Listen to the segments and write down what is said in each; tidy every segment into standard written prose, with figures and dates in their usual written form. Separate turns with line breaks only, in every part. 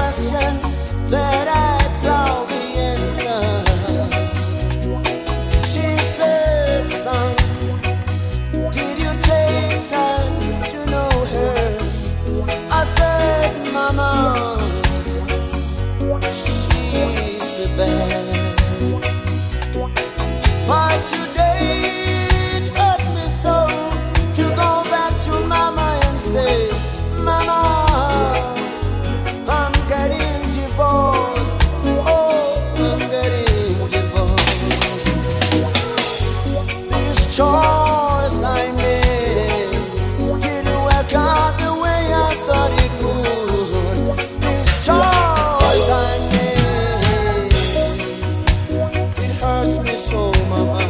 question that I probably answer. She said, son, did you take time to know her? I said, mama, she's the best. But today it hurt me so to go back to mama and say, mama, I'm getting divorced. Oh, I'm getting divorced. This choice I made didn't work out the way I thought it would. This choice I made, it hurts me so, mama.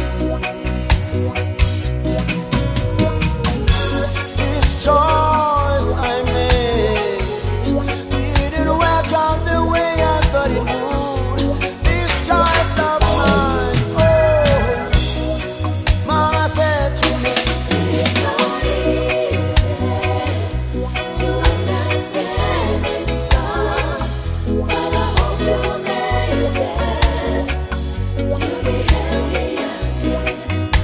This choice I made didn't work out the way I thought it would. This choice of mine, oh, mama said to me,
It's not easy to understand it, son, but I hope you'll make it. You'll be happy again.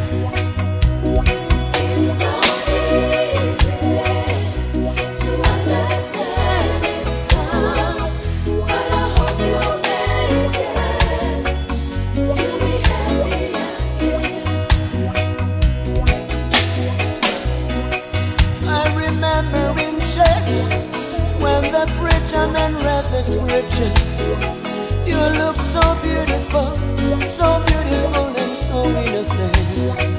It's not easy to understand it, son, but I hope you'll make it. You'll be happy again.
I remember in church when the preacher man read the scriptures. You look so beautiful and so innocent.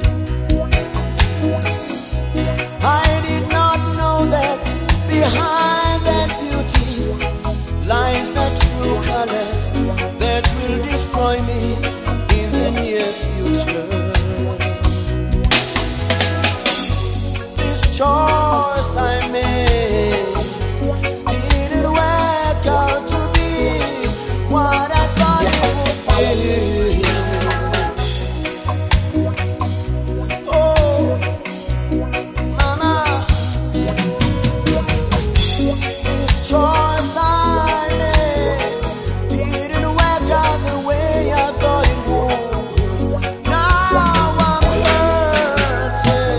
I did not know that behind that beauty lies the true colors that will destroy me in the near future. This choice I made didn't work out to be what I thought it would be. Oh, mama, this choice I made didn't work out the way I thought it would. Now I'm hurting.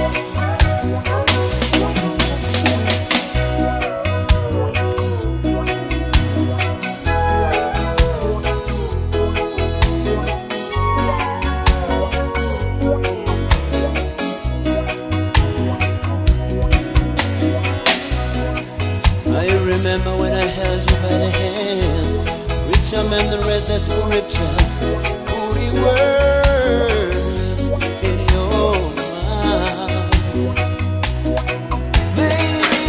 I remember when I held you by the hand. Preacher man that read the scriptures, putting words in your mouth. Maybe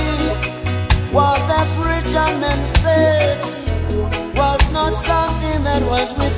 what that preacher man said was not something that was within